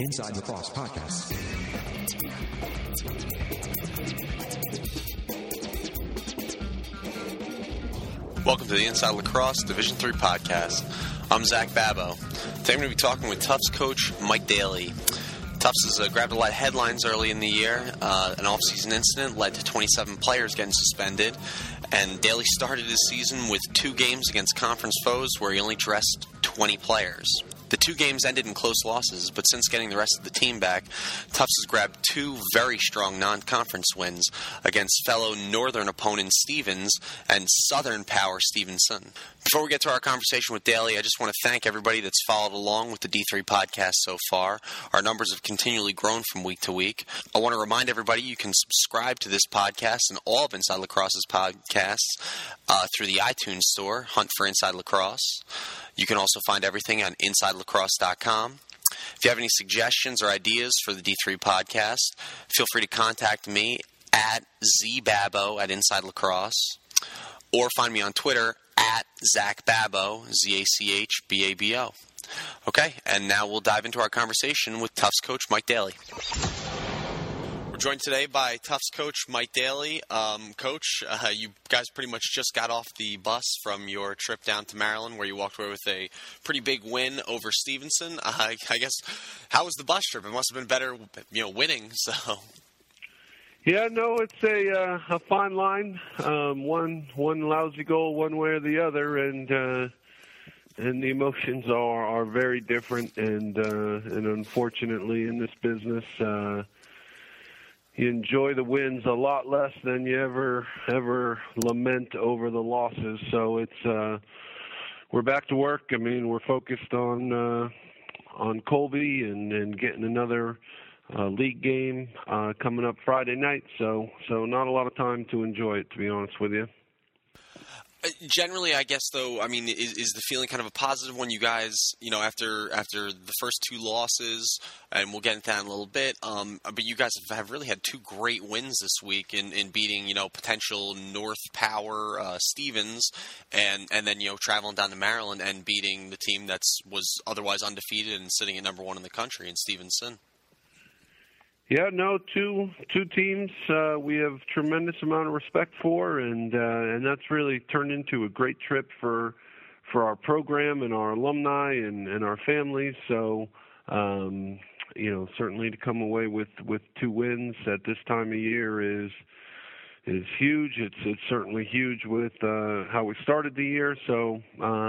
Inside Lacrosse Podcast. Welcome to the Inside Lacrosse Division III podcast. I'm Zach Babo. Today I'm going to be talking with Tufts coach Mike Daly. Tufts has grabbed a lot of headlines early in the year. An off-season incident led to 27 players getting suspended, and Daly started his season with 2 games against conference foes where he only dressed 20 players. The 2 games ended in close losses, but since getting the rest of the team back, Tufts has grabbed 2 very strong non-conference wins against fellow Northern opponent Stevens and Southern power Stevenson. Before we get to our conversation with Daly, I just want to thank everybody that's followed along with the D3 podcast so far. Our numbers have continually grown from week to week. I want to remind everybody you can subscribe to this podcast and all of Inside Lacrosse's podcasts through the iTunes store, hunt for Inside Lacrosse. You can also find everything on InsideLacrosse.com. If you have any suggestions or ideas for the D3 podcast, feel free to contact me at zbabo at Inside Lacrosse, or find me on Twitter at ZachBabo, ZachBabo. Okay, and now we'll dive into our conversation with Tufts coach Mike Daly. We're joined today by Tufts coach Mike Daly. Coach, you guys pretty much just got off the bus from your trip down to Maryland, where you walked away with a pretty big win over Stevenson. I guess, how was the bus trip? It must have been better, winning. So. Yeah, no, it's a fine line. One lousy goal, one way or the other, and the emotions are very different. And unfortunately, in this business, you enjoy the wins a lot less than you ever lament over the losses. So it's we're back to work. I mean, we're focused on Colby and getting another league game coming up Friday night. So not a lot of time to enjoy it, to be honest with you. Generally, I guess, though, I mean, is the feeling kind of a positive when you guys, after the first 2 losses, and we'll get into that in a little bit, but you guys have really had 2 great wins this week in beating, potential North Power Stevens, and then, traveling down to Maryland and beating the team that was otherwise undefeated and sitting at number 1 in the country in Stevenson. Yeah, no, two teams we have tremendous amount of respect for, and that's really turned into a great trip for our program and our alumni and our families. So, certainly to come away with 2 wins at this time of year is huge. It's certainly huge with how we started the year. So,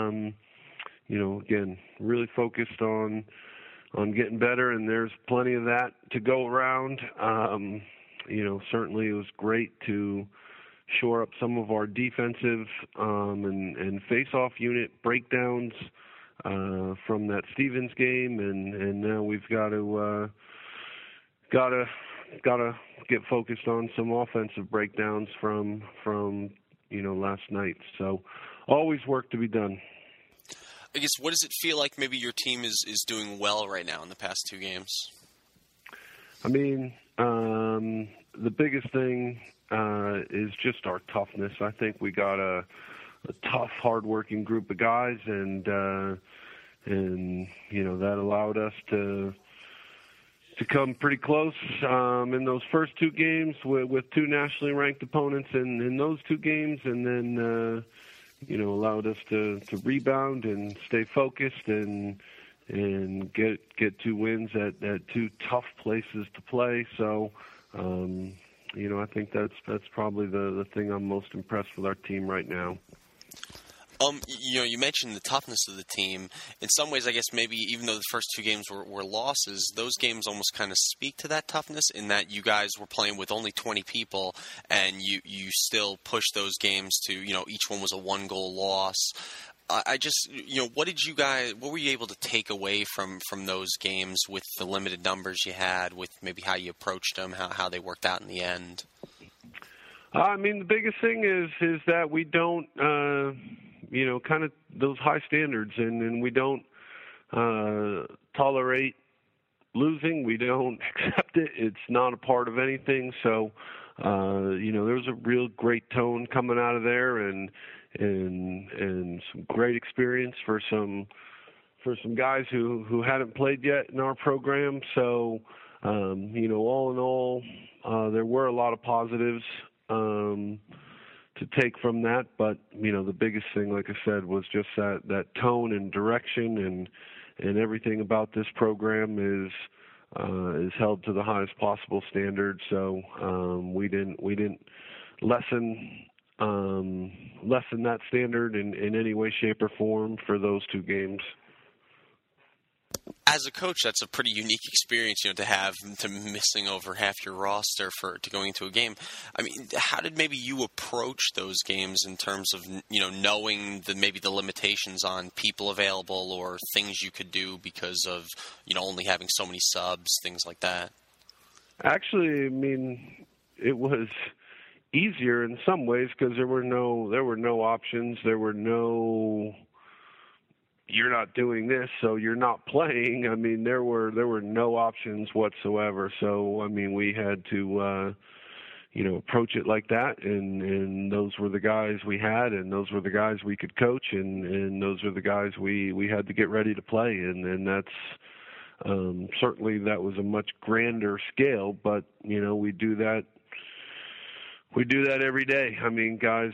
again, really focused on getting better, and there's plenty of that to go around. Certainly it was great to shore up some of our defensive and face-off unit breakdowns from that Stevens game, and now we've got to get focused on some offensive breakdowns from last night. So always work to be done. I guess, what does it feel like maybe your team is doing well right now in the past 2 games? I mean, the biggest thing is just our toughness. I think we got a tough, hard-working group of guys, and that allowed us to come pretty close in those first 2 games with 2 nationally ranked opponents in those 2 games, and then allowed us to rebound and stay focused and get 2 wins at 2 tough places to play. So, I think that's probably the thing I'm most impressed with our team right now. You mentioned the toughness of the team. In some ways, I guess maybe even though the first 2 games were losses, those games almost kind of speak to that toughness in that you guys were playing with only 20 people, and you still pushed those games to, each one was a 1-goal loss. I just, what were you able to take away from those games with the limited numbers you had, with maybe how you approached them, how they worked out in the end? I mean, the biggest thing is that we don't, kind of those high standards, and we don't tolerate losing. We don't accept it. It's not a part of anything. So, there's a real great tone coming out of there, and some great experience for some some guys who hadn't played yet in our program. So, all in all, there were a lot of positives to take from that. But, the biggest thing, like I said, was just that tone and direction and everything about this program is held to the highest possible standard. So we didn't lessen that standard in any way, shape, or form for those two games. As a coach, that's a pretty unique experience, to missing over half your roster to going into a game. I mean, how did maybe you approach those games in terms of, knowing maybe the limitations on people available or things you could do because of, only having so many subs, things like that? Actually, I mean, it was easier in some ways because there were no options. There were no, you're not doing this, so you're not playing. I mean, there were no options whatsoever. So, I mean, we had to, approach it like that. And those were the guys we had, and those were the guys we could coach, and those were the guys we had to get ready to play. And that's, certainly that was a much grander scale, but, we do that. We do that every day. I mean, guys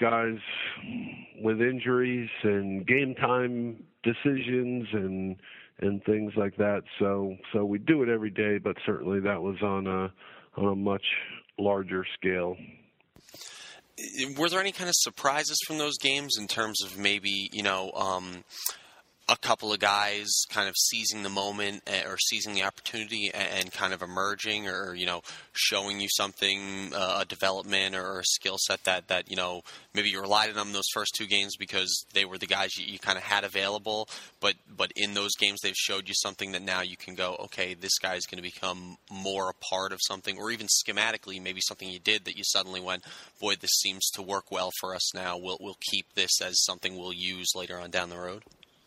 with injuries and game time decisions and things like that. So we do it every day, but certainly that was on a much larger scale. Were there any kind of surprises from those games in terms of maybe, a couple of guys kind of seizing the moment or seizing the opportunity and kind of emerging or, showing you something, a development or a skill set that, maybe you relied on them those first two games because they were the guys you kind of had available, but in those games they've showed you something that now you can go, okay, this guy's going to become more a part of something, or even schematically, maybe something you did that you suddenly went, boy, this seems to work well for us now. We'll keep this as something we'll use later on down the road.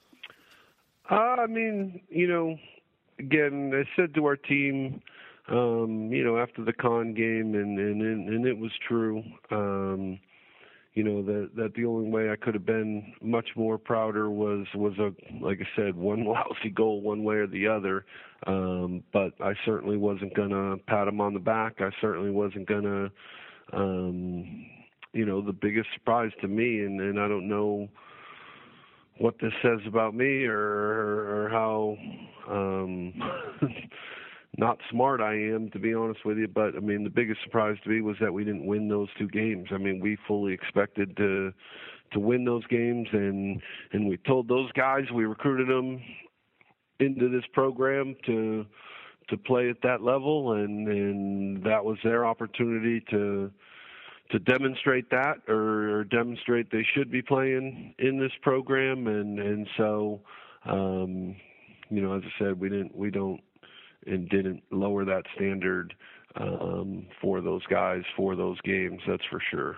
I mean, again, I said to our team, after the Con game, and it was true, that the only way I could have been much more prouder was like I said, one lousy goal one way or the other. But I certainly wasn't going to pat him on the back. I certainly wasn't going to, the biggest surprise to me, and I don't know what this says about me or how not smart I am, to be honest with you. But, I mean, the biggest surprise to me was that we didn't win those two games. I mean, we fully expected to win those games, and we told those guys, we recruited them into this program to play at that level, and that was their opportunity to demonstrate that or demonstrate they should be playing in this program. And so, as I said, we didn't lower that standard for those guys, for those games. That's for sure.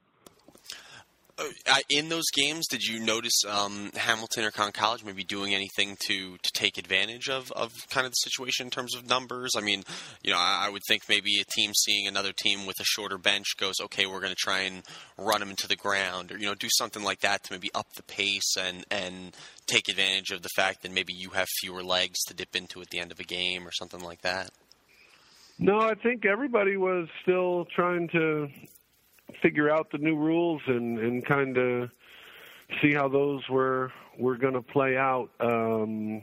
In those games, did you notice Hamilton or Conn College maybe doing anything to take advantage of kind of the situation in terms of numbers? I mean, I would think maybe a team seeing another team with a shorter bench goes, okay, we're going to try and run them into the ground, or do something like that to maybe up the pace and take advantage of the fact that maybe you have fewer legs to dip into at the end of a game or something like that. No, I think everybody was still trying to figure out the new rules and kind of see how those were going to play out. So,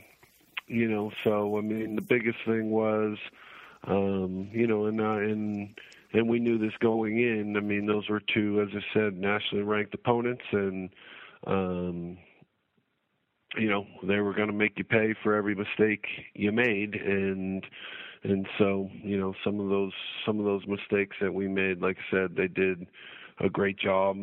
I mean, the biggest thing was, and we knew this going in. I mean, those were two, as I said, nationally ranked opponents, and, they were going to make you pay for every mistake you made. And so, some of those mistakes that we made, like I said, they did a great job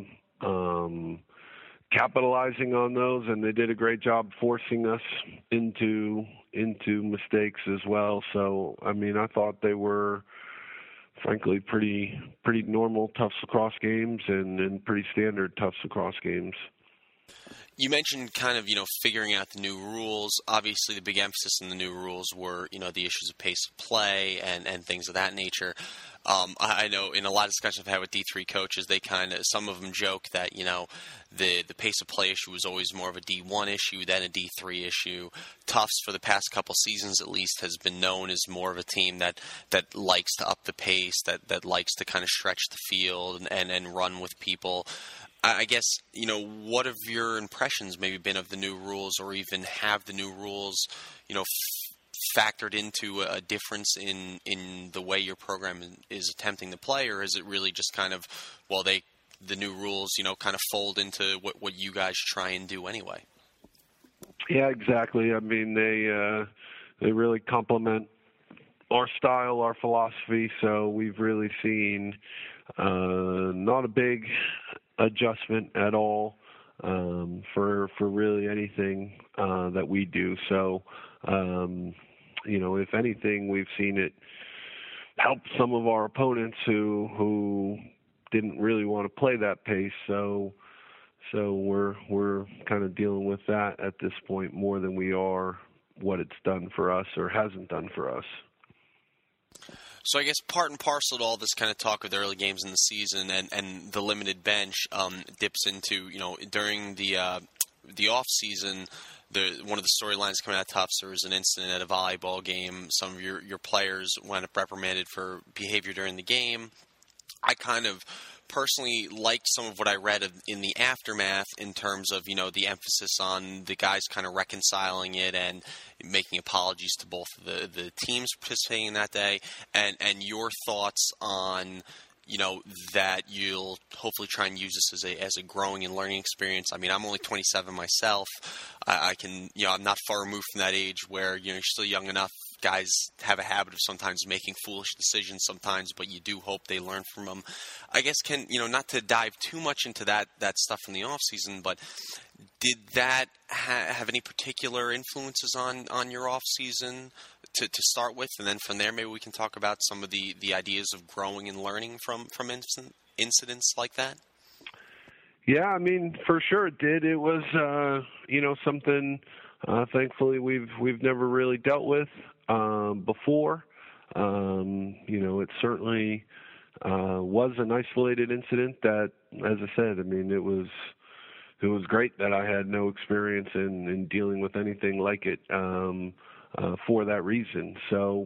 capitalizing on those, and they did a great job forcing us into mistakes as well. So, I mean, I thought they were, frankly, pretty normal Tufts lacrosse games and pretty standard Tufts lacrosse games. You mentioned kind of, figuring out the new rules. Obviously, the big emphasis in the new rules were, the issues of pace of play and things of that nature. I know in a lot of discussions I've had with D3 coaches, some of them joke that, the pace of play issue was always more of a D1 issue than a D3 issue. Tufts, for the past couple seasons at least, has been known as more of a team that likes to up the pace, that likes to kind of stretch the field and run with people. I guess, what have your impressions maybe been of the new rules, or even have the new rules, factored into a difference in the way your program is attempting to play, or is it really just kind of, the new rules, kind of fold into what you guys try and do anyway? Yeah, exactly. I mean, they really complement our style, our philosophy, so we've really seen not a big adjustment at all for really anything that we do. So, if anything, we've seen it help some of our opponents who didn't really want to play that pace. So we're kind of dealing with that at this point more than we are what it's done for us or hasn't done for us. So I guess part and parcel to all this kind of talk of the early games in the season and the limited bench dips into, during the off season, one of the storylines coming out of Tufts, there was an incident at a volleyball game. Some of your players wound up reprimanded for behavior during the game. I kind of personally liked some of what I read in the aftermath in terms of, the emphasis on the guys kind of reconciling it and making apologies to both the teams participating in that day, and your thoughts on, that you'll hopefully try and use this as a growing and learning experience. I mean, I'm only 27 myself. I can, I'm not far removed from that age where, you're still young enough. Guys have a habit of sometimes making foolish decisions sometimes, but you do hope they learn from them. I guess not to dive too much into that stuff in the off season, but did that have any particular influences on your off season to start with, and then from there maybe we can talk about some of the ideas of growing and learning from incidents like that? Yeah, I mean, for sure it did. It was something thankfully we've never really dealt with before. It certainly was an isolated incident that, as I said, I mean, it was great that I had no experience in dealing with anything like it for that reason. So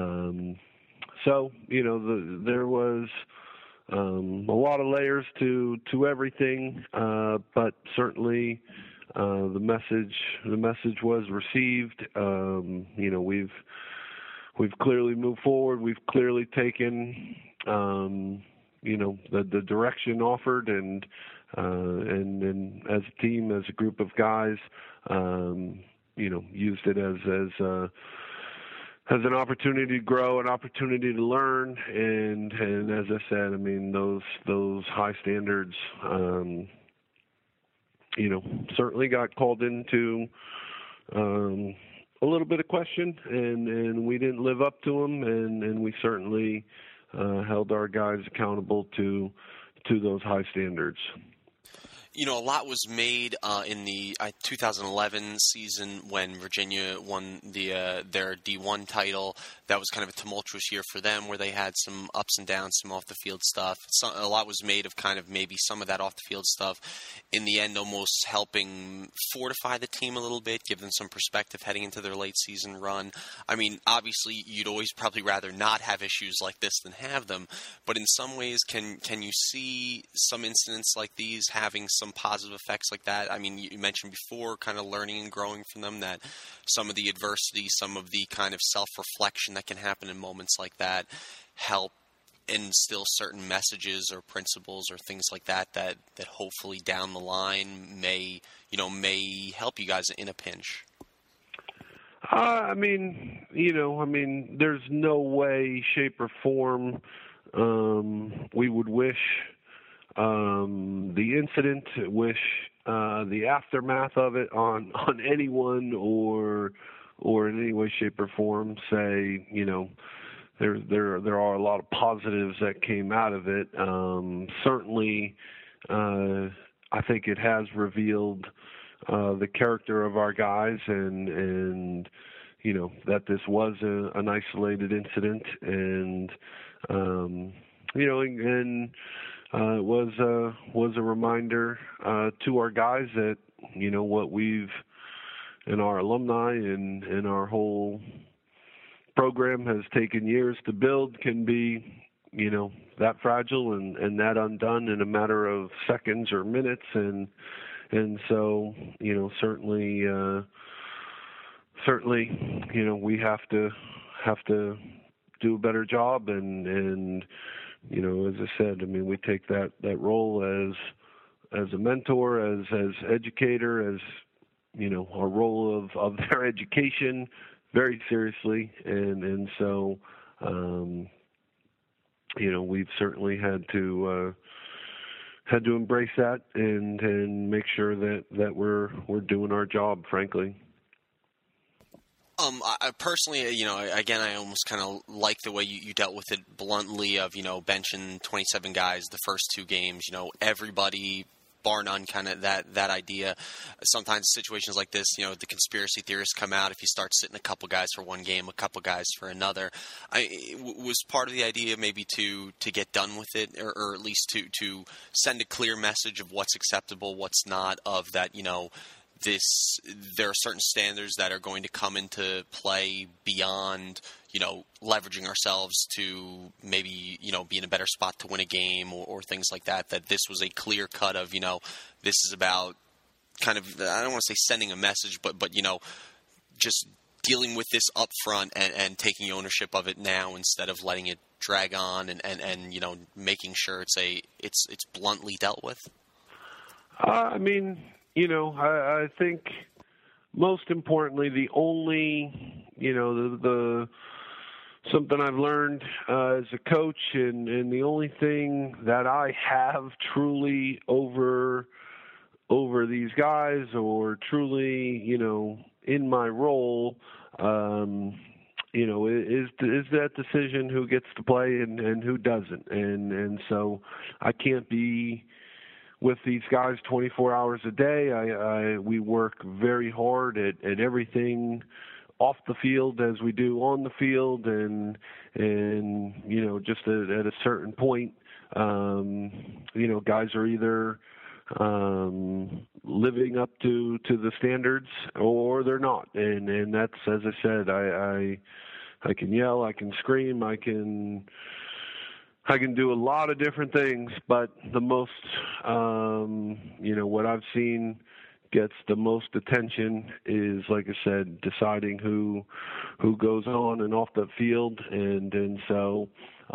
there was a lot of layers to everything, but certainly the message was received. We've clearly moved forward. We've clearly taken the direction offered, and as a team, as a group of guys, used it as an opportunity to grow, an opportunity to learn, and as I said, I mean, those high standards, certainly got called into a little bit of question, and we didn't live up to them, and we certainly held our guys accountable to those high standards. A lot was made in the 2011 season when Virginia won their D1 title. That was kind of a tumultuous year for them, where they had some ups and downs, some off-the-field stuff. A lot was made of kind of maybe some of that off-the-field stuff, in the end almost helping fortify the team a little bit, give them some perspective heading into their late season run. I mean, obviously, you'd always probably rather not have issues like this than have them, but in some ways, can you see some incidents like these having some positive effects like that? I mean, you mentioned before kind of learning and growing from them, that some of the adversity, some of the kind of self-reflection that can happen in moments like that help instill certain messages or principles or things like that hopefully down the line may help you guys in a pinch. I mean, there's no way, shape, or form we would wish the incident, wish the aftermath of it on anyone, or in any way, shape, or form say, there are a lot of positives that came out of it. Certainly, I think it has revealed the character of our guys and that this was an isolated incident, and it was a reminder to our guys that what we've and our alumni and our whole program has taken years to build can be that fragile and that undone in a matter of seconds or minutes, and so certainly we have to do a better job, and as I said, I mean, we take that role as a mentor, as educator, as our role of their education very seriously, and so we've certainly had to embrace that and make sure that we're doing our job, frankly. I personally, again, I almost kind of like the way you dealt with it bluntly of, benching 27 guys the first two games, everybody, bar none, kind of that idea. Sometimes situations like this, the conspiracy theorists come out if you start sitting a couple guys for one game, a couple guys for another. Was part of the idea maybe to get done with it, or at least to send a clear message of what's acceptable, what's not, of that, there are certain standards that are going to come into play beyond, leveraging ourselves to maybe, be in a better spot to win a game or things like that, that this was a clear cut of, this is about kind of, I don't want to say sending a message, but just dealing with this up front and taking ownership of it now instead of letting it drag on and making sure it's bluntly dealt with? I think most importantly, the only, the something I've learned as a coach, and the only thing that I have truly over these guys, or truly, in my role, is that decision who gets to play and who doesn't, and so I can't be with these guys 24 hours a day. We work very hard at everything off the field as we do on the field, and just at a certain point, guys are either living up to the standards or they're not, and that's, as I said, I can yell, I can scream, I can do a lot of different things, but the most, what I've seen gets the most attention is, like I said, deciding who goes on and off the field, and so,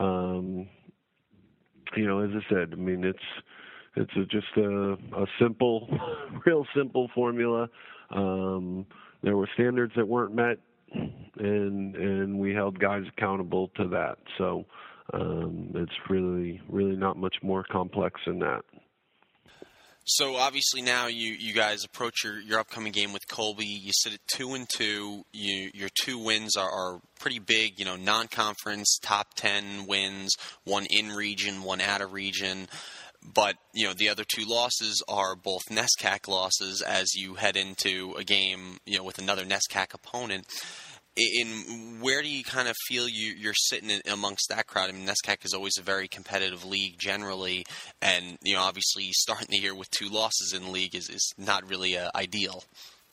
as I said, I mean, it's just a simple, real simple formula. There were standards that weren't met, and we held guys accountable to that. So. It's really, really not much more complex than that. So obviously now you guys approach your upcoming game with Colby. You sit at 2-2. Your two wins are pretty big. Non-conference top 10 wins, one in region, one out of region. But the other two losses are both NESCAC losses as you head into a game with another NESCAC opponent. Where do you kind of feel you're sitting amongst that crowd? I mean, NESCAC is always a very competitive league generally, and obviously starting the year with two losses in the league is not really ideal.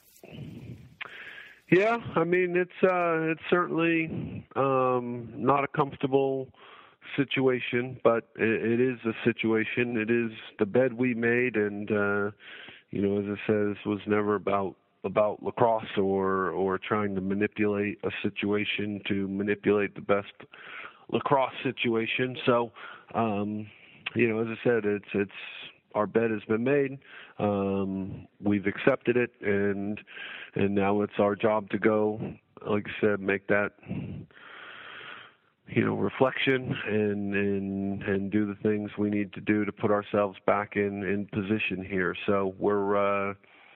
Yeah, I mean, it's certainly not a comfortable situation, but it is a situation. It is the bed we made, and as it says, was never about lacrosse or trying to manipulate a situation to manipulate the best lacrosse situation. So, as I said, it's our bed has been made. We've accepted it, and now it's our job to go, like I said, make that reflection and do the things we need to do to put ourselves back in position here. So we're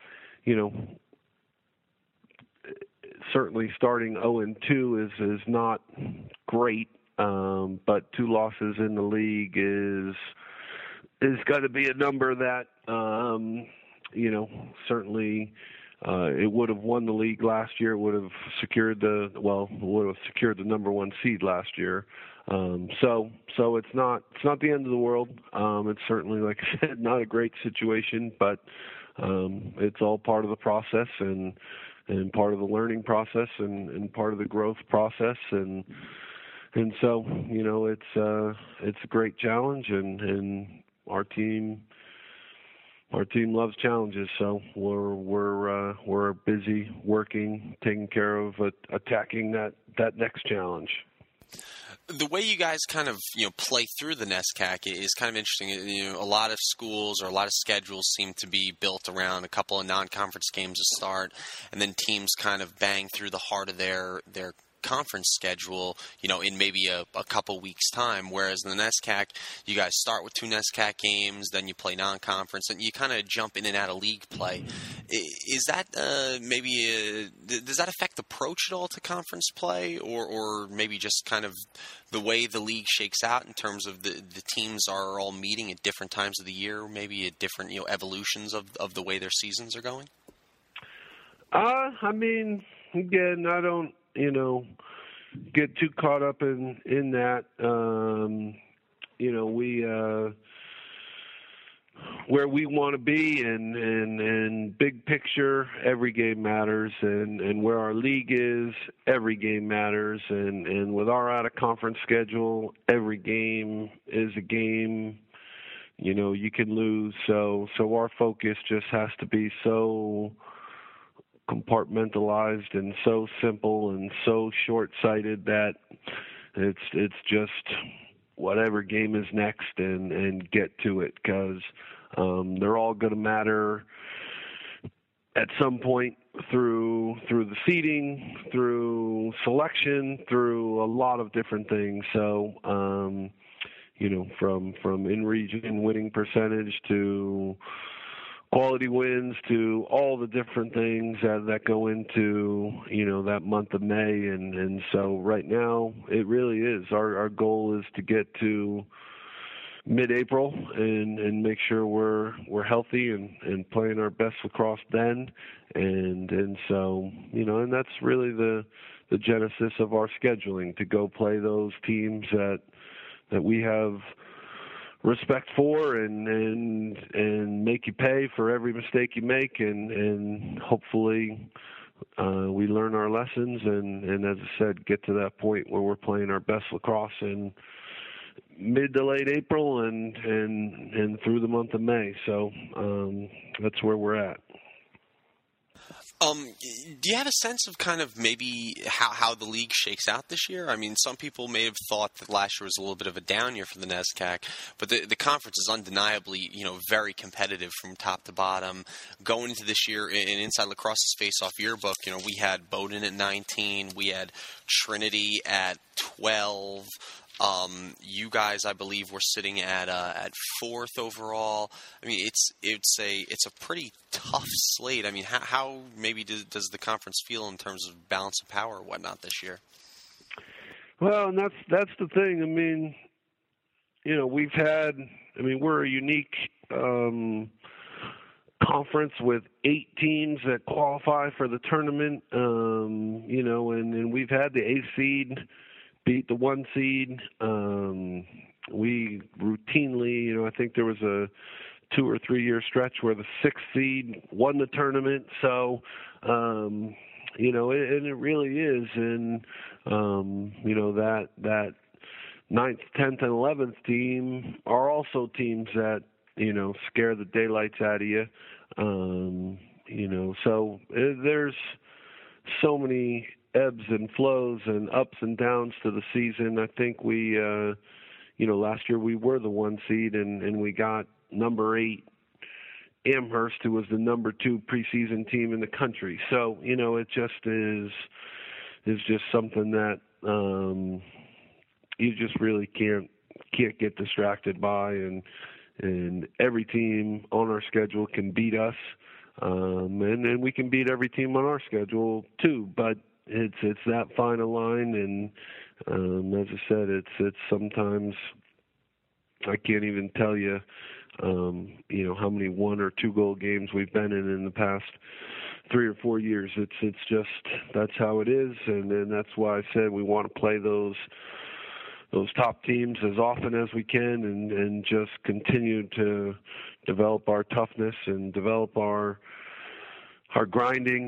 certainly starting 0-2 is not great, but two losses in the league is going to be a number that certainly it would have won the league last year. It would have secured the number one seed last year. So it's not the end of the world. It's certainly, like I said, not a great situation, but it's all part of the process and part of the learning process and part of the growth process and so it's a great challenge and our team loves challenges, so we're busy working, taking care of attacking that next challenge. The way you guys kind of play through the NESCAC is kind of interesting. A lot of schools or a lot of schedules seem to be built around a couple of non-conference games to start, and then teams kind of bang through the heart of their conference schedule, in maybe a couple weeks' time, whereas in the NESCAC, you guys start with 2 NESCAC games, then you play non-conference, and you kind of jump in and out of league play. Is that does that affect the approach at all to conference play, or maybe just kind of the way the league shakes out in terms of the teams are all meeting at different times of the year, maybe at different evolutions of the way their seasons are going? I mean, again, I don't get too caught up in that. We where we want to be and big picture, every game matters, and where our league is, every game matters, and with our out of conference schedule, every game is a game you can lose. So our focus just has to be so compartmentalized and so simple and so short-sighted that it's just whatever game is next and get to it, because they're all going to matter at some point through the seeding, through selection, through a lot of different things. So from in-region winning percentage to quality wins to all the different things that go into, that month of May. And so right now it really is. Our goal is to get to mid-April and make sure we're healthy and playing our best lacrosse then. And so, and that's really the genesis of our scheduling, to go play those teams that we have respect for and make you pay for every mistake you make, and hopefully we learn our lessons and as I said, get to that point where we're playing our best lacrosse in mid to late April and through the month of May. So that's where we're at. Do you have a sense of kind of maybe how the league shakes out this year? I mean, some people may have thought that last year was a little bit of a down year for the NESCAC, but the conference is undeniably, very competitive from top to bottom. Going into this year in Inside Lacrosse's face-off yearbook, we had Bowdoin at 19, we had Trinity at 12. You guys, I believe, were sitting at 4th overall. I mean, it's a pretty tough slate. I mean, how maybe does the conference feel in terms of balance of power or whatnot this year? Well, and that's the thing. I mean, we're a unique conference with 8 teams that qualify for the tournament. And we've had the 8th seed beat the 1 seed. We routinely, I think there was a 2 or 3 year stretch where the 6th seed won the tournament. So, and it really is. And, that 9th, 10th, and 11th team are also teams that, scare the daylights out of you. So there's so many ebbs and flows and ups and downs to the season. I think we, last year we were the 1 seed and we got number 8 Amherst, who was the number 2 preseason team in the country. So, it just is just something that you just really can't get distracted by, and every team on our schedule can beat us, and we can beat every team on our schedule too. But it's that fine line, and as I said, it's sometimes I can't even tell you how many 1 or 2 goal games we've been in the past 3 or 4 years. It's just, that's how it is, and that's why I said we want to play those top teams as often as we can, and just continue to develop our toughness and develop our grinding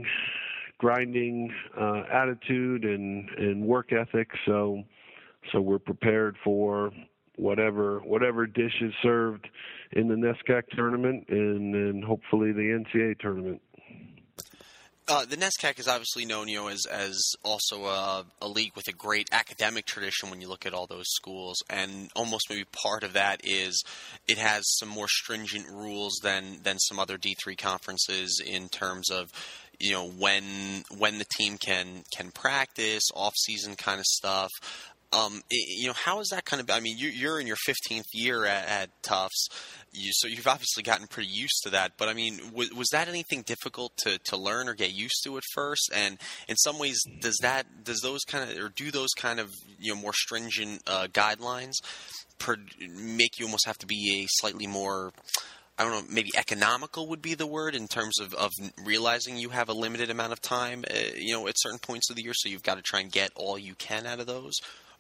attitude and work ethic. So we're prepared for whatever dish is served in the NESCAC tournament and hopefully the NCAA tournament. The NESCAC is obviously known, as also a league with a great academic tradition when you look at all those schools, and almost maybe part of that is it has some more stringent rules than some other D3 conferences in terms of, when the team can practice, off-season kind of stuff. How is that kind of? I mean, you're in your 15th year at Tufts, so you've obviously gotten pretty used to that. But I mean, was that anything difficult to learn or get used to at first? And in some ways, do those kind of more stringent guidelines make you almost have to be a slightly more, I don't know, maybe economical would be the word, in terms of realizing you have a limited amount of time, at certain points of the year, so you've got to try and get all you can out of those?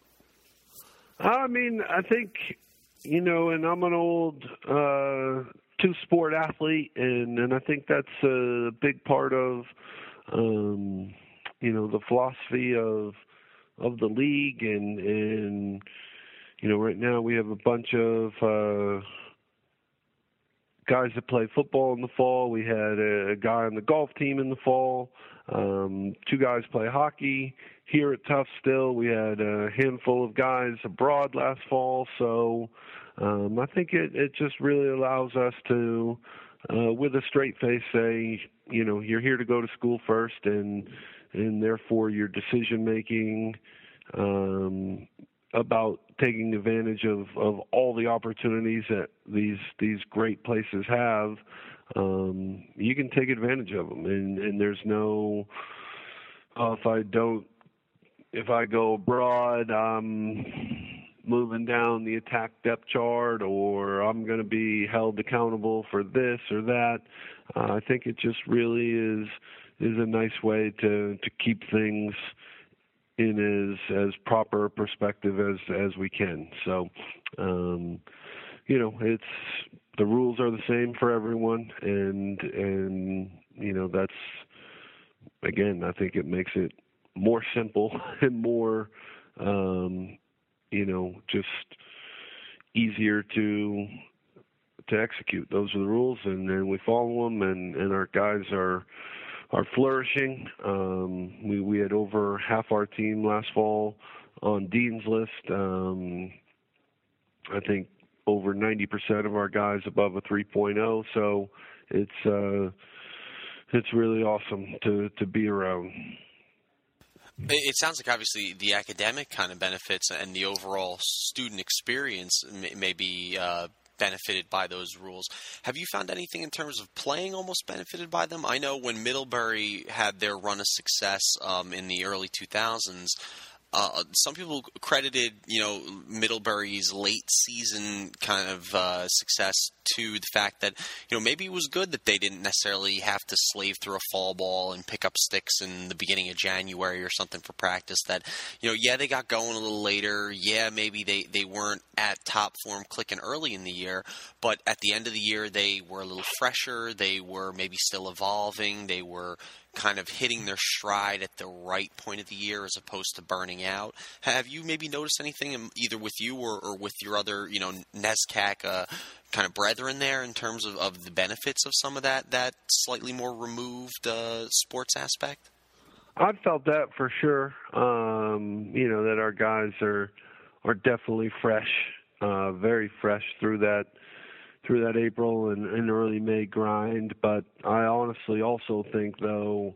I mean, I think, and I'm an old two-sport athlete, and I think that's a big part of, the philosophy of the league, and right now we have a bunch of guys that play football in the fall. We had a guy on the golf team in the fall. 2 guys play hockey here at Tufts still. We had a handful of guys abroad last fall. So I think it just really allows us to, with a straight face, say, you're here to go to school first, and therefore your decision-making about taking advantage of all the opportunities that these great places have, you can take advantage of them, and there's no, if I go abroad, I'm moving down the attack depth chart, or I'm going to be held accountable for this or that. I think it just really is a nice way to keep things in as proper a perspective as we can. So, it's, the rules are the same for everyone, and that's, again, I think it makes it more simple and more, just easier to execute. Those are the rules, and then we follow them, and our guys are flourishing. We had over half our team last fall on Dean's List. I think over 90% of our guys above a 3.0. So it's really awesome to be around. It sounds like obviously the academic kind of benefits and the overall student experience may be benefited by those rules. Have you found anything in terms of playing almost benefited by them? I know when Middlebury had their run of success in the early 2000s, some people credited, Middlebury's late season kind of success to the fact that, maybe it was good that they didn't necessarily have to slave through a fall ball and pick up sticks in the beginning of January or something for practice. That, they got going a little later. Yeah, maybe they weren't at top form clicking early in the year, but at the end of the year, they were a little fresher. They were maybe still evolving. They were kind of hitting their stride at the right point of the year as opposed to burning out. Have you maybe noticed anything either with you or with your other, NESCAC kind of brethren there in terms of the benefits of some of that slightly more removed sports aspect? I've felt that for sure. That our guys are definitely fresh, very fresh through that April and early May grind. But I honestly also think, though,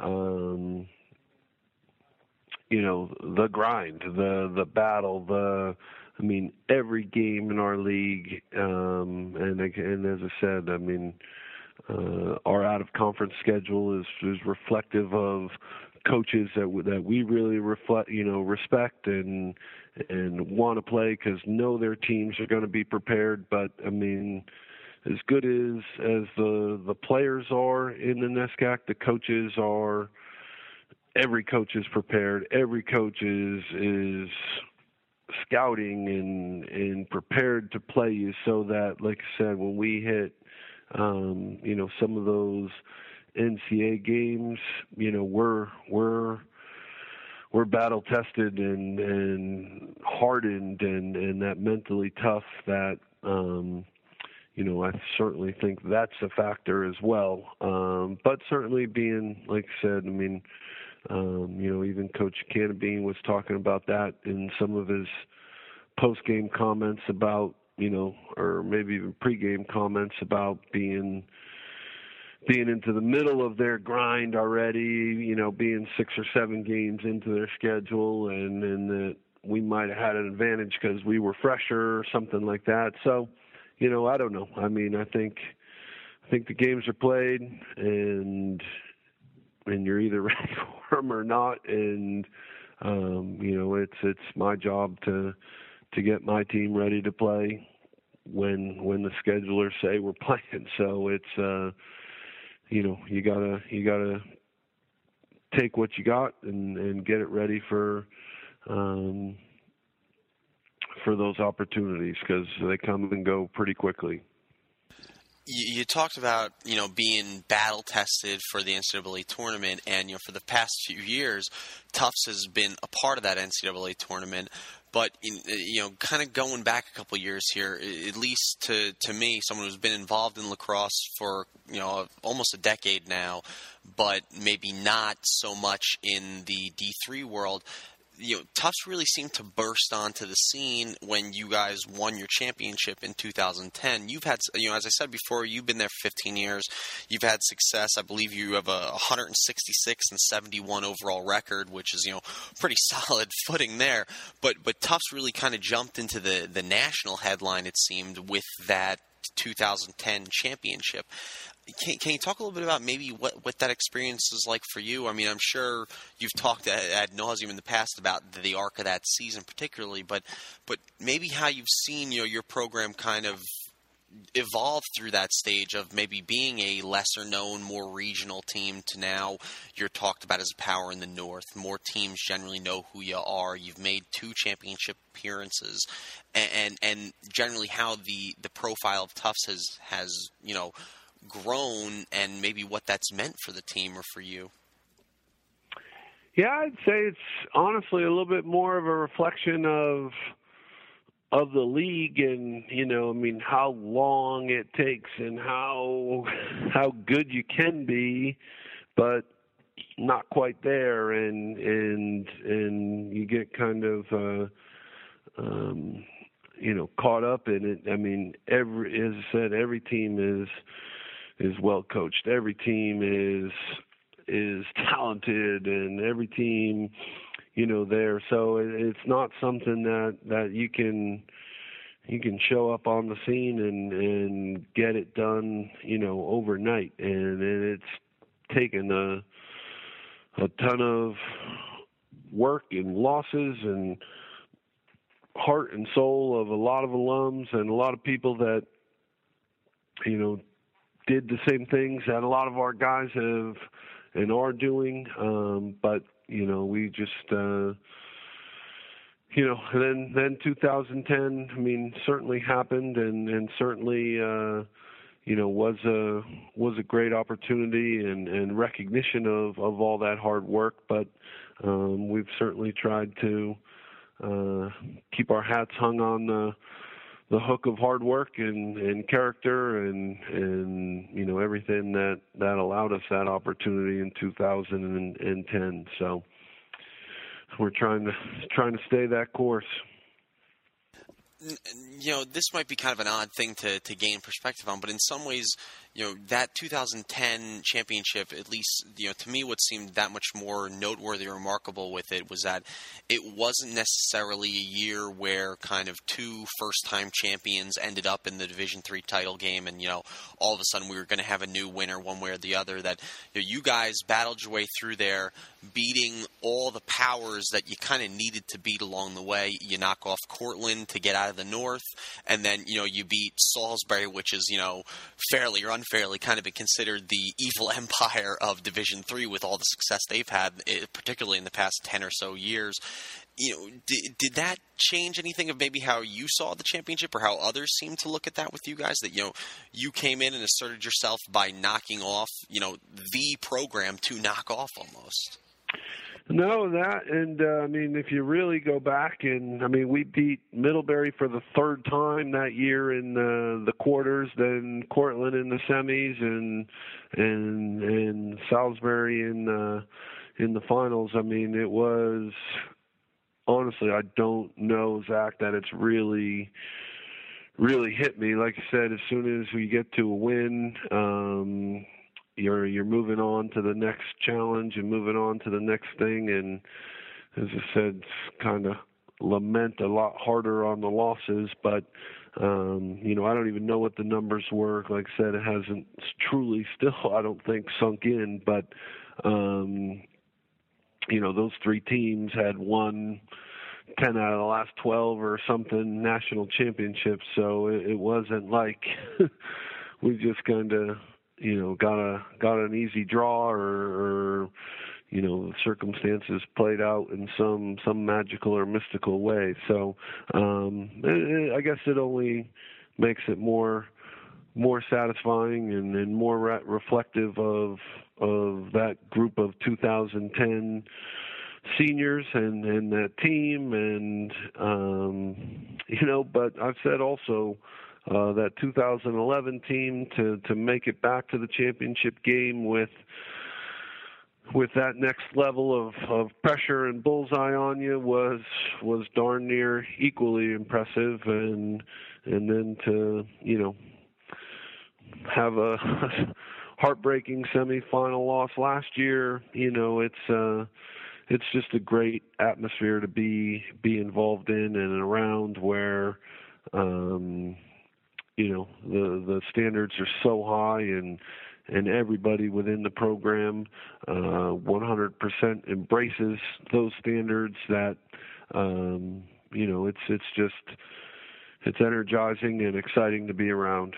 the grind, the battle, every game in our league, and as I said, our out of conference schedule is reflective of coaches that we really respect and want to play because know their teams are going to be prepared. But good as the players are in the NESCAC, the coaches are. Every coach is prepared. Every coach is scouting and prepared to play you, so that, like I said, when we hit, some of those NCAA games, we're battle tested and hardened and that mentally tough. That I certainly think that's a factor as well. But certainly being, like I said, even Coach Canabine was talking about that in some of his post-game comments about, or maybe even pre-game comments about being into the middle of their grind already, being 6 or 7 games into their schedule, and that we might have had an advantage because we were fresher or something like that. So, I don't know. I think the games are played, and you're either ready for them or not. And it's my job to get my team ready to play when the schedulers say we're playing. So it's you gotta take what you got and get it ready for those opportunities, because they come and go pretty quickly. You talked about, being battle tested for the NCAA tournament, and, for the past few years, Tufts has been a part of that NCAA tournament. But, kind of going back a couple of years here, at least to me, someone who's been involved in lacrosse for, almost a decade now, but maybe not so much in the D3 world, Tufts really seemed to burst onto the scene when you guys won your championship in 2010. You've had, as I said before, you've been there for 15 years. You've had success. I believe you have a 166 and 71 overall record, which is, pretty solid footing there. But Tufts really kind of jumped into the national headline, it seemed, with that 2010 championship. Can you talk a little bit about maybe what that experience is like for you? I'm sure you've talked ad nauseum in the past about the arc of that season particularly, but maybe how you've seen your program kind of evolve through that stage of maybe being a lesser-known, more regional team to now you're talked about as a power in the North. More teams generally know who you are. You've made 2 championship appearances, and generally how the profile of Tufts has grown, and maybe what that's meant for the team or for you. Yeah, I'd say it's honestly a little bit more of a reflection of the league, and how long it takes and how good you can be, but not quite there, and you get kind of caught up in it. As I said, every team is well coached. Every team is talented, and every team, there. So it's not something that you can show up on the scene and get it done, overnight. And it's taken a ton of work and losses and heart and soul of a lot of alums and a lot of people that, did the same things that a lot of our guys have and are doing. But, we just, then 2010, certainly happened and certainly, was a great opportunity and recognition of all that hard work. But, we've certainly tried to, keep our hats hung on the hook of hard work and character and everything that allowed us that opportunity in 2010. So we're trying to stay that course. This might be kind of an odd thing to gain perspective on, but in some ways, that 2010 championship, at least, to me, what seemed that much more noteworthy or remarkable with it was that it wasn't necessarily a year where kind of two first-time champions ended up in the Division III title game and, all of a sudden we were going to have a new winner one way or the other, that you guys battled your way through there, beating all the powers that you kind of needed to beat along the way. You knock off Cortland to get out of the North, and then, you beat Salisbury, which is, fairly or unfairly kind of been considered the evil empire of Division III with all the success they've had, particularly in the past 10 or so years. Did that change anything of maybe how you saw the championship or how others seemed to look at that with you guys? That, you came in and asserted yourself by knocking off, the program to knock off almost. No, that, and if you really go back, and we beat Middlebury for the third time that year in the quarters, then Cortland in the semis, and Salisbury in the finals. It was, honestly, I don't know, Zach, that it's really hit me. Like I said, as soon as we get to a win, you're moving on to the next challenge and moving on to the next thing. And as I said, kind of lament a lot harder on the losses. But, I don't even know what the numbers were. Like I said, it hasn't truly still, I don't think, sunk in. But, those three teams had won 10 out of the last 12 or something national championships. So it wasn't like we just kind of, got an easy draw or circumstances played out in some magical or mystical way. So I guess it only makes it more satisfying and more reflective of that group of 2010 seniors and that team. And, but I've said also, that 2011 team to make it back to the championship game with that next level of pressure and bullseye on you was darn near equally impressive, and then to have a heartbreaking semifinal loss last year, it's just a great atmosphere to be involved in and around, where the standards are so high, and everybody within the program 100% embraces those standards, that it's energizing and exciting to be around.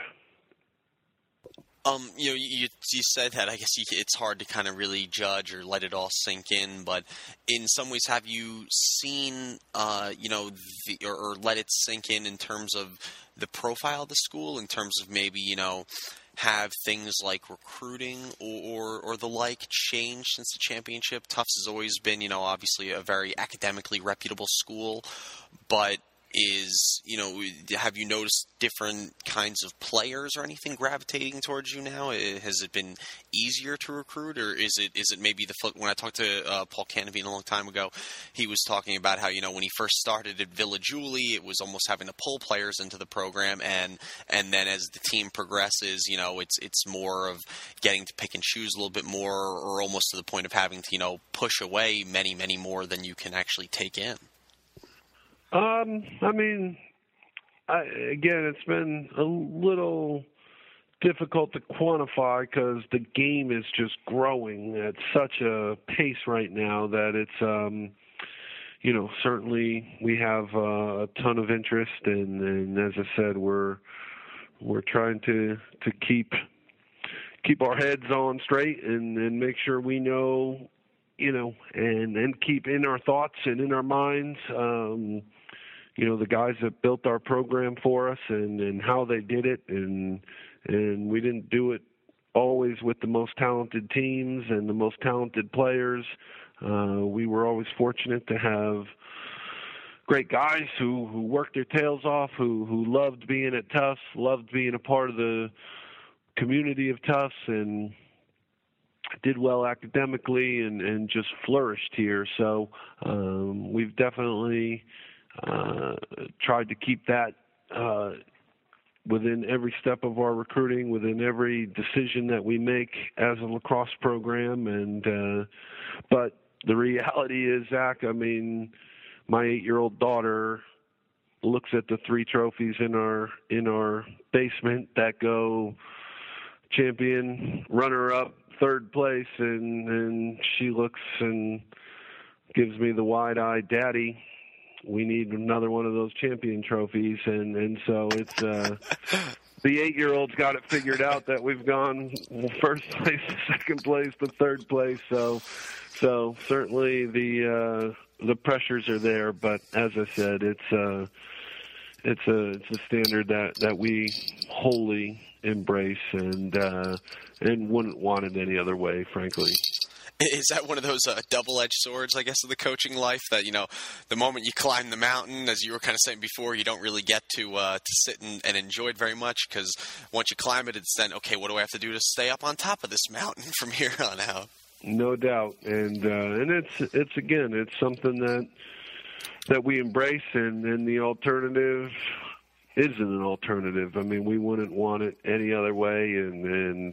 You said that. I guess it's hard to kind of really judge or let it all sink in. But in some ways, have you seen, or let it sink in terms of the profile of the school, in terms of maybe, have things like recruiting or the like changed since the championship? Tufts has always been, obviously a very academically reputable school, but have you noticed different kinds of players or anything gravitating towards you now? Has it been easier to recruit, or is it maybe when I talked to Paul Canavine a long time ago, he was talking about how, when he first started at Villa Julie, it was almost having to pull players into the program, and then as the team progresses, it's more of getting to pick and choose a little bit more, or almost to the point of having to, push away many, many more than you can actually take in. Again, it's been a little difficult to quantify because the game is just growing at such a pace right now that it's, certainly we have a ton of interest, and as I said, we're trying to keep our heads on straight and make sure we know, and keep in our thoughts and in our minds, the guys that built our program for us and how they did it. And we didn't do it always with the most talented teams and the most talented players. We were always fortunate to have great guys who worked their tails off, who loved being at Tufts, loved being a part of the community of Tufts, and did well academically and just flourished here. So we've definitely tried to keep that within every step of our recruiting, within every decision that we make as a lacrosse program. And but the reality is, Zach, I mean, my 8-year-old daughter looks at the 3 trophies in our basement that go champion, runner-up, third place, and she looks and gives me the wide-eyed, Daddy, we need another one of those champion trophies. And so it's the 8-year-old's got it figured out that we've gone first place, second place, to third place. So certainly the pressures are there, but as I said, it's a standard that we wholly embrace and wouldn't want it any other way, frankly. Is that one of those double-edged swords, I guess, of the coaching life, that, you know, the moment you climb the mountain, as you were kind of saying before, you don't really get to sit and enjoy it very much, because once you climb it, it's then, okay, what do I have to do to stay up on top of this mountain from here on out? No doubt. And it's something that we embrace, and the alternative isn't an alternative. I mean, we wouldn't want it any other way, and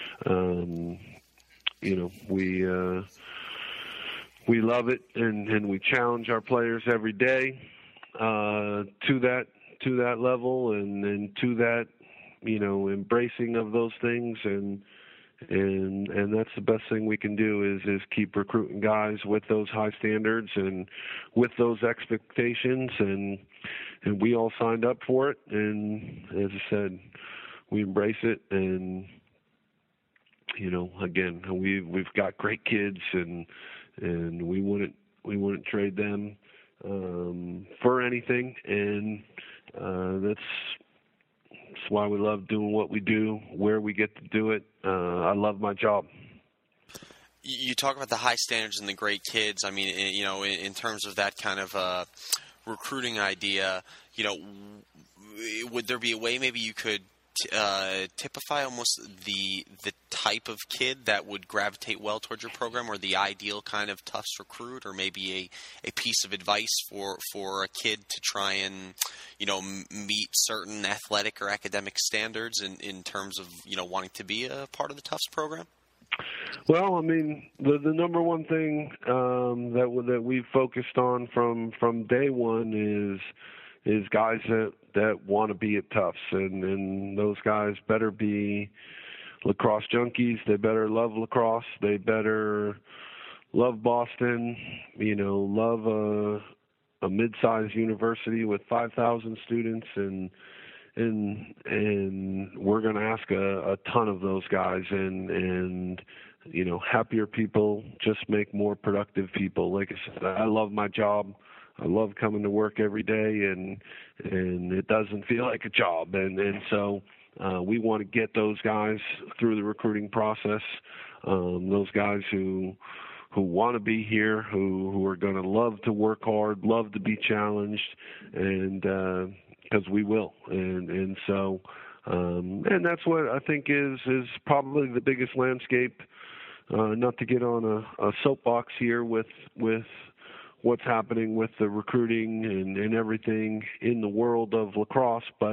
you know, we love it, and we challenge our players every day to that level, and to that, you know, embracing of those things, and that's the best thing we can do is keep recruiting guys with those high standards and with those expectations, and we all signed up for it, and as I said, we embrace it. And you know, again, we've got great kids, and we wouldn't trade them for anything, and that's why we love doing what we do, where we get to do it. I love my job. You talk about the high standards and the great kids. I mean, you know, in terms of that kind of recruiting idea, you know, would there be a way maybe you could typify almost the type of kid that would gravitate well towards your program, or the ideal kind of Tufts recruit, or maybe a piece of advice for a kid to try and, you know, meet certain athletic or academic standards in terms of, you know, wanting to be a part of the Tufts program? Well, I mean, the number one thing that we've focused on from day one is guys that want to be at Tufts, and those guys better be lacrosse junkies. They better love lacrosse. They better love Boston, you know, love a mid-sized university with 5,000 students, and we're going to ask a ton of those guys, and you know, happier people just make more productive people. Like I said, I love my job. I love coming to work every day, and it doesn't feel like a job. And so we want to get those guys through the recruiting process, those guys who want to be here, who are going to love to work hard, love to be challenged, and because we will. And so and that's what I think is probably the biggest landscape, not to get on a soapbox here with what's happening with the recruiting and everything in the world of lacrosse, but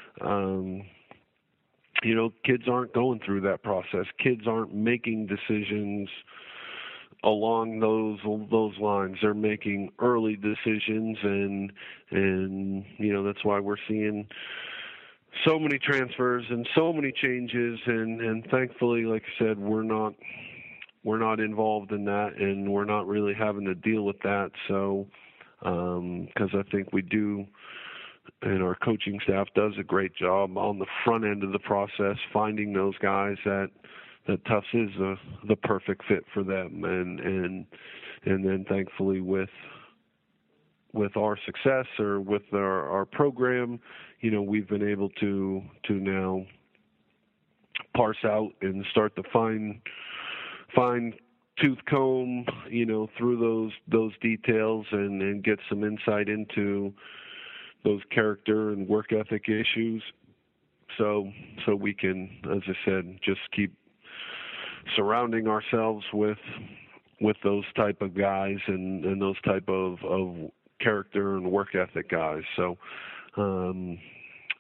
you know, kids aren't going through that process. Kids aren't making decisions along those lines. They're making early decisions, and you know, that's why we're seeing so many transfers and so many changes, and thankfully, like I said, we're not involved in that, and we're not really having to deal with that. So, because I think we do, and our coaching staff does a great job on the front end of the process, finding those guys that Tufts is the perfect fit for them, and then thankfully with our success, or with our program, you know, we've been able to now parse out and start to fine tooth comb, you know, through those details, and get some insight into those character and work ethic issues. So we can, as I said, just keep surrounding ourselves with those type of guys and those type of character and work ethic guys. So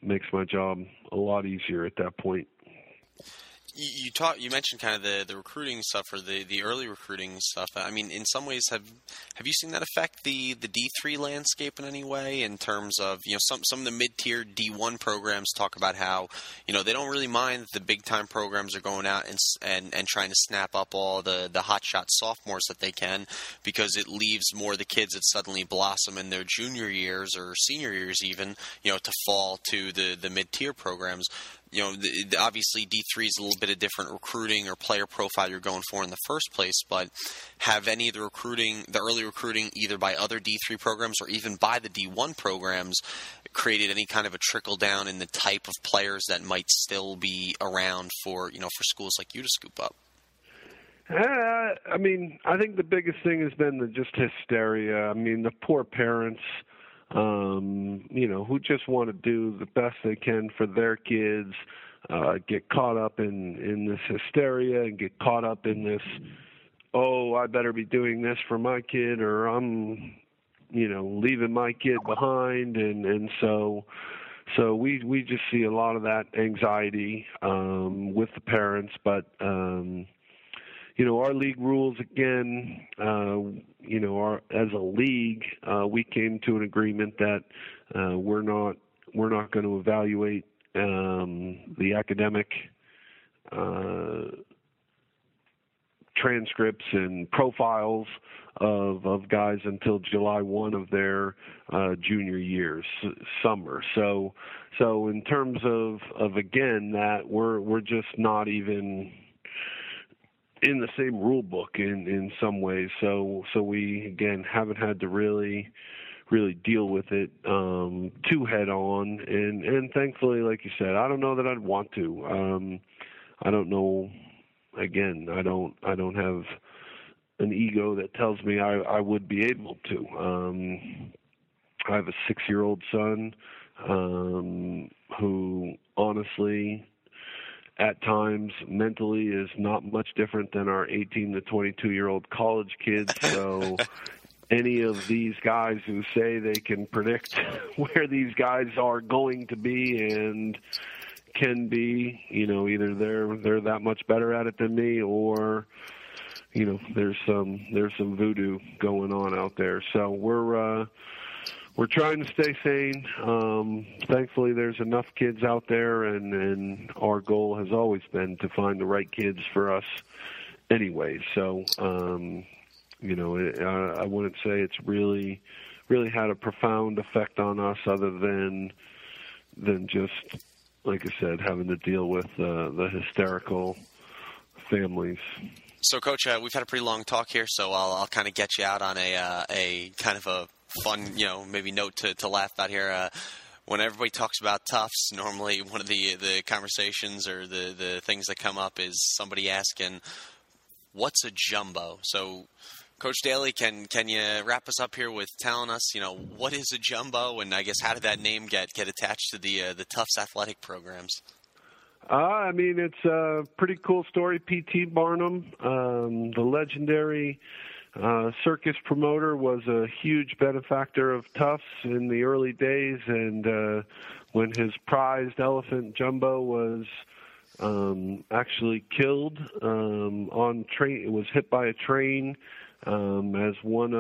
makes my job a lot easier at that point. You mentioned kind of the recruiting stuff, or the early recruiting stuff. I mean, in some ways, have you seen that affect the D3 landscape in any way? In terms of, some of the mid-tier D1 programs talk about how they don't really mind that the big time programs are going out and trying to snap up all the hotshot sophomores that they can, because it leaves more of the kids that suddenly blossom in their junior years or senior years even, to fall to the mid-tier programs. Obviously D3 is a little bit of different recruiting or player profile you're going for in the first place, but have any of the early recruiting, either by other D3 programs or even by the D1 programs, created any kind of a trickle down in the type of players that might still be around for schools like you to scoop up? I mean, I think the biggest thing has been just hysteria. I mean, the poor parents, who just want to do the best they can for their kids, get caught up in this hysteria and get caught up in this, I better be doing this for my kid, or I'm, leaving my kid behind. And so we just see a lot of that anxiety, with the parents, but, our league rules, again, as a league, we came to an agreement that we're not going to evaluate the academic transcripts and profiles of guys until July 1 of their junior years, summer. So in terms of again, that we're just not even in the same rule book in some ways. So we, again, haven't had to really deal with it too head on. And thankfully, like you said, I don't know that I'd want to. I don't know. Again, I don't have an ego that tells me I would be able to. I have a 6-year-old son who honestly, at times, mentally is not much different than our 18 to 22-year-old college kids. So any of these guys who say they can predict where these guys are going to be and can be, either they're that much better at it than me, or there's some voodoo going on out there. So we're trying to stay sane. Thankfully, there's enough kids out there, and our goal has always been to find the right kids for us anyway. So, I wouldn't say it's really had a profound effect on us, other than just, like I said, having to deal with the hysterical families. So, Coach, we've had a pretty long talk here, so I'll kind of get you out on a kind of a fun, maybe note to laugh about here. When everybody talks about Tufts, normally one of the conversations or the things that come up is somebody asking, what's a jumbo? So, Coach Daly, can you wrap us up here with telling us, what is a jumbo, and I guess how did that name get attached to the Tufts athletic programs? I mean, it's a pretty cool story. P.T. Barnum, the legendary circus promoter, was a huge benefactor of Tufts in the early days, and when his prized elephant Jumbo was actually killed on train, it was hit by a train as one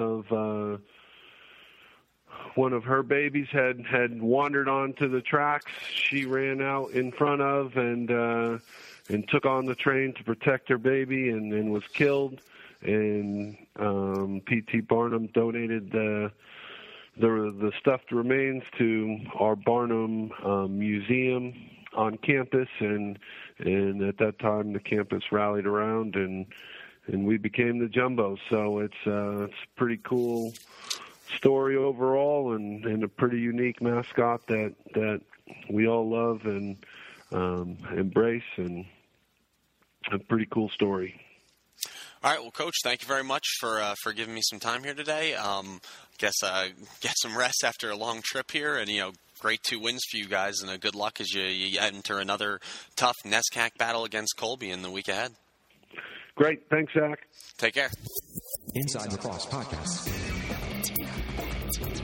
of her babies had wandered onto the tracks. She ran out in front of and took on the train to protect her baby, and was killed. And P.T. Barnum donated the stuffed remains to our Barnum Museum on campus, and at that time the campus rallied around, and we became the Jumbo. So it's a pretty cool story overall, and a pretty unique mascot that we all love and embrace, and a pretty cool story. All right, well, Coach, thank you very much for giving me some time here today. Guess get some rest after a long trip here, and great 2 wins for you guys, and good luck as you enter another tough NESCAC battle against Colby in the week ahead. Great, thanks, Zach. Take care. Inside Lacrosse Podcast.